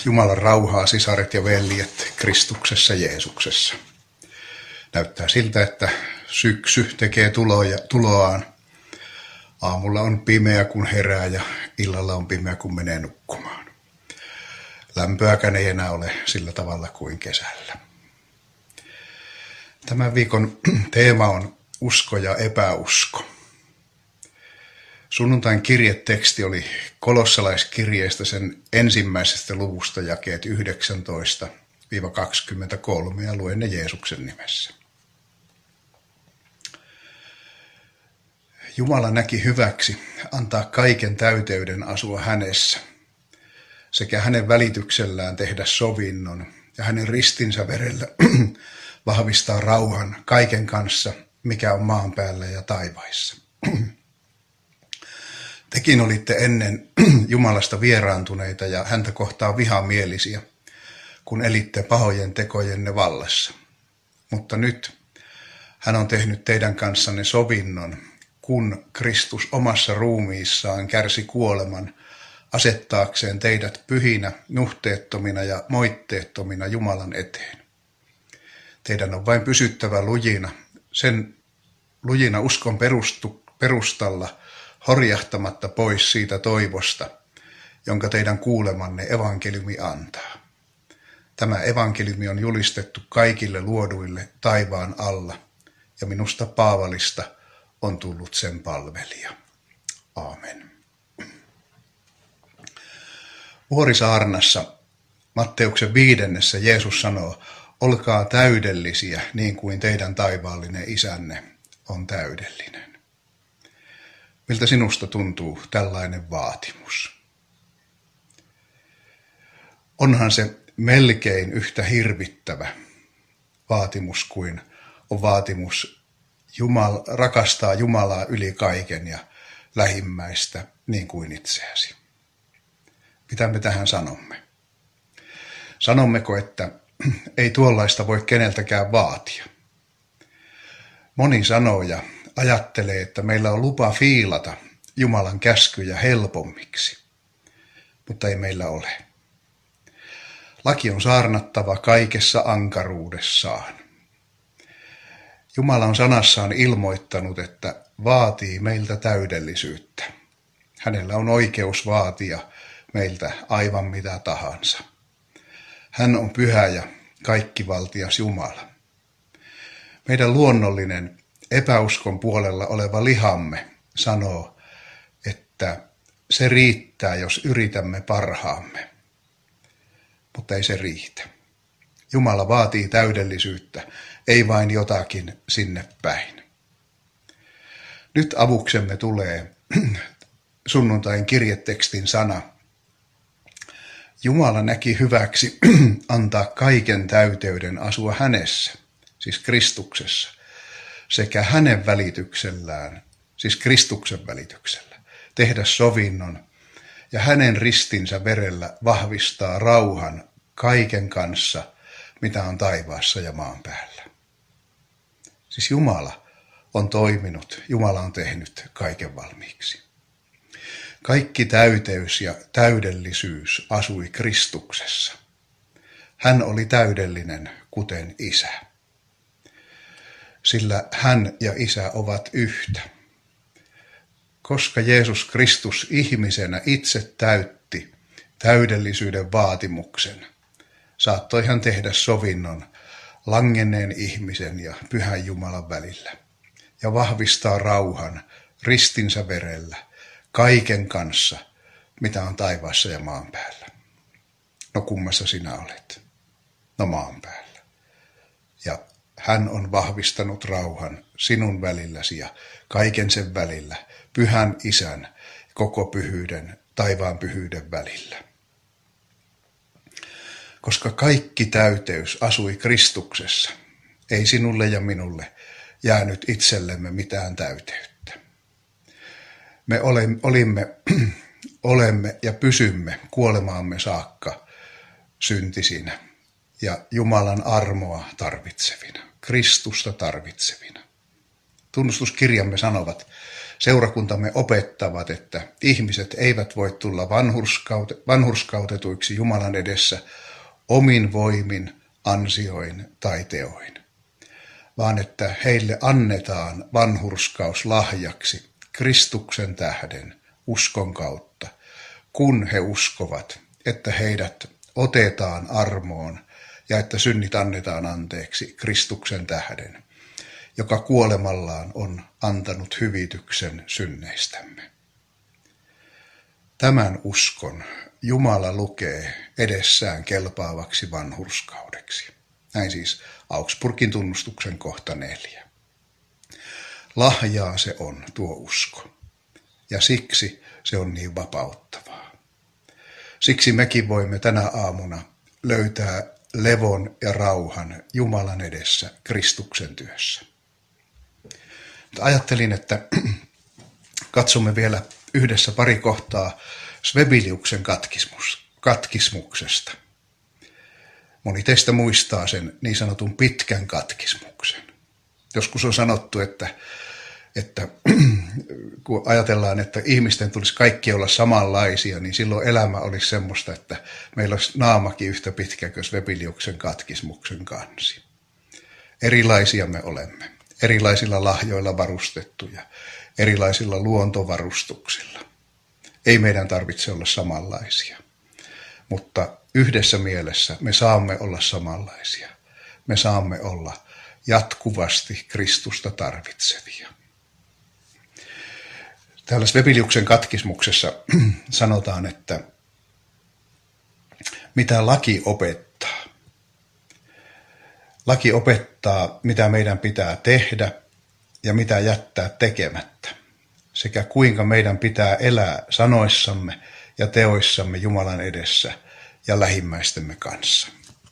Jumalan rauhaa, sisaret ja veljet Kristuksessa Jeesuksessa. Näyttää siltä, että syksy tekee tuloaan. Aamulla on pimeä, kun herää, ja illalla on pimeä, kun menee nukkumaan. Lämpöäkään ei enää ole sillä tavalla kuin kesällä. Tämän viikon teema on usko ja epäusko. Sunnuntain kirjeteksti oli kolossalaiskirjeestä, sen ensimmäisestä luvusta, jakeet 19-23, ja luen ne Jeesuksen nimessä. Jumala näki hyväksi antaa kaiken täyteyden asua hänessä, sekä hänen välityksellään tehdä sovinnon, ja hänen ristinsä verellä vahvistaa rauhan kaiken kanssa, mikä on maan päällä ja taivaissa. Tekin olitte ennen Jumalasta vieraantuneita ja häntä kohtaan vihamielisiä, kun elitte pahojen tekojenne vallassa. Mutta nyt hän on tehnyt teidän kanssanne sovinnon, kun Kristus omassa ruumiissaan kärsi kuoleman asettaakseen teidät pyhinä, nuhteettomina ja moitteettomina Jumalan eteen. Teidän on vain pysyttävä lujina, sen lujina uskon perustalla, horjahtamatta pois siitä toivosta, jonka teidän kuulemanne evankeliumi antaa. Tämä evankeliumi on julistettu kaikille luoduille taivaan alla, ja minusta Paavalista on tullut sen palvelija. Aamen. Vuorisaarnassa Matteuksen 5. Jeesus sanoo, olkaa täydellisiä niin kuin teidän taivaallinen isänne on täydellinen. Miltä sinusta tuntuu tällainen vaatimus? Onhan se melkein yhtä hirvittävä vaatimus kuin on vaatimus rakastaa Jumalaa yli kaiken ja lähimmäistä niin kuin itseäsi. Mitä me tähän sanomme? Sanommeko, että ei tuollaista voi keneltäkään vaatia? Moni sanoo ja ajattelee, että meillä on lupa fiilata Jumalan käskyjä helpommiksi, mutta ei meillä ole. Laki on saarnattava kaikessa ankaruudessaan. Jumala on sanassaan ilmoittanut, että vaatii meiltä täydellisyyttä. Hänellä on oikeus vaatia meiltä aivan mitä tahansa. Hän on pyhä ja kaikkivaltias Jumala. Meidän luonnollinen epäuskon puolella oleva lihamme sanoo, että se riittää, jos yritämme parhaamme. Mutta ei se riitä. Jumala vaatii täydellisyyttä, ei vain jotakin sinne päin. Nyt avuksemme tulee sunnuntain kirjetekstin sana. Jumala näki hyväksi antaa kaiken täyteyden asua hänessä, siis Kristuksessa, sekä hänen välityksellään, siis Kristuksen välityksellä, tehdä sovinnon ja hänen ristinsä verellä vahvistaa rauhan kaiken kanssa, mitä on taivaassa ja maan päällä. Siis Jumala on toiminut, Jumala on tehnyt kaiken valmiiksi. Kaikki täyteys ja täydellisyys asui Kristuksessa. Hän oli täydellinen, kuten Isä. Sillä hän ja Isä ovat yhtä. Koska Jeesus Kristus ihmisenä itse täytti täydellisyyden vaatimuksen, saattoi hän tehdä sovinnon langenneen ihmisen ja pyhän Jumalan välillä ja vahvistaa rauhan ristinsä verellä kaiken kanssa, mitä on taivaassa ja maan päällä. No kummassa sinä olet? No maan päällä. Ja hän on vahvistanut rauhan sinun välilläsi ja kaiken sen välillä, pyhän Isän, koko pyhyyden, taivaan pyhyyden välillä. Koska kaikki täyteys asui Kristuksessa, ei sinulle ja minulle jäänyt itsellemme mitään täyteyttä. Me olemme ja pysymme kuolemaamme saakka syntisinä ja Jumalan armoa tarvitsevina, Kristusta tarvitsevina. Tunnustuskirjamme sanovat, Seurakuntamme opettavat, että ihmiset eivät voi tulla vanhurskautetuiksi Jumalan edessä omin voimin, ansioin tai teoin, vaan että heille annetaan vanhurskaus lahjaksi Kristuksen tähden uskon kautta, kun he uskovat, että heidät otetaan armoon ja että synnit annetaan anteeksi Kristuksen tähden, joka kuolemallaan on antanut hyvityksen synneistämme. Tämän uskon Jumala lukee edessään kelpaavaksi vanhurskaudeksi. Näin siis Augsburgin tunnustuksen kohta 4. Lahjaa se on tuo usko, ja siksi se on niin vapauttavaa. Siksi mekin voimme tänä aamuna löytää levon ja rauhan Jumalan edessä Kristuksen työssä. Mutta ajattelin, että katsomme vielä yhdessä pari kohtaa Svebeliuksen katkismuksesta. Moni teistä muistaa sen niin sanotun pitkän katkismuksen. Joskus on sanottu, että kun ajatellaan, että ihmisten tulisi kaikki olla samanlaisia, niin silloin elämä olisi semmoista, että meillä olisi naamakin yhtä pitkä kuin Svebeliuksen katkismuksen kansi. Erilaisia me olemme, erilaisilla lahjoilla varustettuja, erilaisilla luontovarustuksilla. Ei meidän tarvitse olla samanlaisia, mutta yhdessä mielessä me saamme olla samanlaisia. Me saamme olla jatkuvasti Kristusta tarvitsevia. Täällä Svebeliuksen katkismuksessa sanotaan, että mitä laki opettaa. Laki opettaa, mitä meidän pitää tehdä ja mitä jättää tekemättä, sekä kuinka meidän pitää elää sanoissamme ja teoissamme Jumalan edessä ja lähimmäistemme kanssa.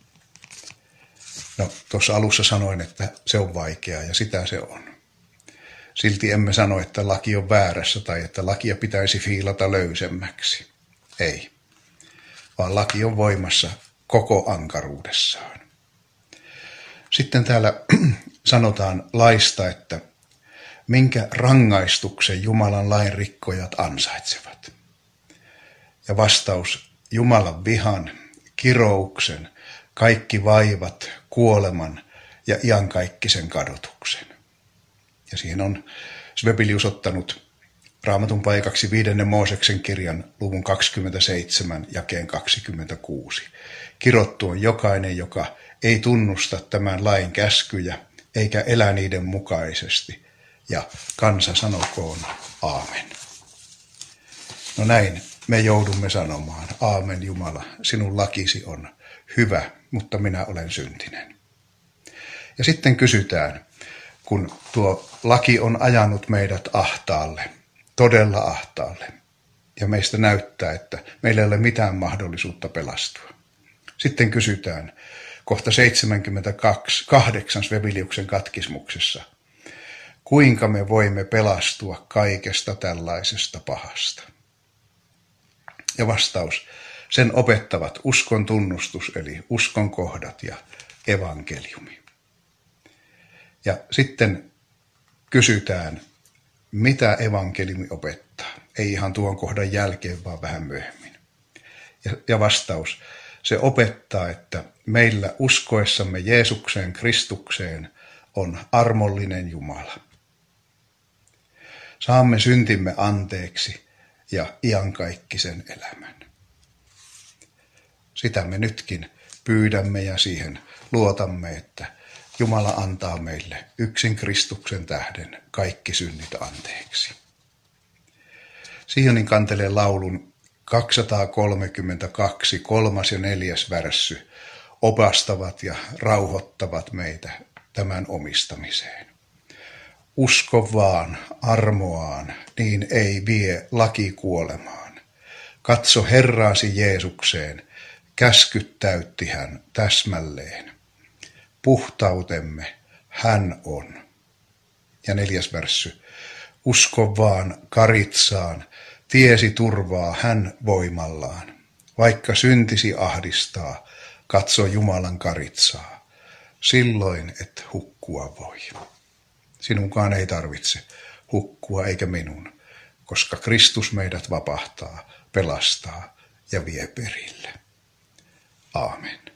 No, tuossa alussa sanoin, että se on vaikeaa ja sitä se on. Silti emme sano, että laki on väärässä tai että lakia pitäisi fiilata löysemmäksi. Ei, vaan laki on voimassa koko ankaruudessaan. Sitten täällä sanotaan laista, että minkä rangaistuksen Jumalan lain rikkojat ansaitsevat. Ja vastaus: Jumalan vihan, kirouksen, kaikki vaivat, kuoleman ja iankaikkisen kadotuksen. Ja siihen on Svebelius ottanut Raamatun paikaksi 5. Mooseksen kirjan luvun 27 jakeen 26. Kirottu on jokainen, joka ei tunnusta tämän lain käskyjä eikä elä niiden mukaisesti, ja kansa sanokoon aamen. No näin me joudumme sanomaan: aamen Jumala, sinun lakisi on hyvä, mutta minä olen syntinen. Ja sitten kysytään, kun tuo laki on ajanut meidät ahtaalle, todella ahtaalle, ja meistä näyttää, että meillä ei ole mitään mahdollisuutta pelastua. Sitten kysytään kohta 78 Svebeliuksen katkismuksessa, kuinka me voimme pelastua kaikesta tällaisesta pahasta? Ja vastaus: sen opettavat uskon tunnustus eli uskon kohdat ja evankeliumi. Ja sitten kysytään, mitä evankeliumi opettaa. Ei ihan tuon kohdan jälkeen, vaan vähän myöhemmin. Ja vastaus: se opettaa, että meillä uskoessamme Jeesukseen Kristukseen on armollinen Jumala. Saamme syntimme anteeksi ja iankaikkisen elämän. Sitä me nytkin pyydämme ja siihen luotamme, että Jumala antaa meille yksin Kristuksen tähden kaikki synnit anteeksi. Sionin kantelee laulun 232, 3. ja 4. värssy opastavat ja rauhoittavat meitä tämän omistamiseen. Usko vaan armoaan, niin ei vie laki kuolemaan. Katso Herraasi Jeesukseen, käskyt täytti hän täsmälleen. Puhtautemme hän on. Ja 4. värssy. Usko vaan karitsaan, tiesi turvaa hän voimallaan. Vaikka syntisi ahdistaa, katso Jumalan karitsaa. Silloin et hukkua voi. Sinunkaan ei tarvitse hukkua eikä minun, koska Kristus meidät vapahtaa, pelastaa ja vie perille. Aamen.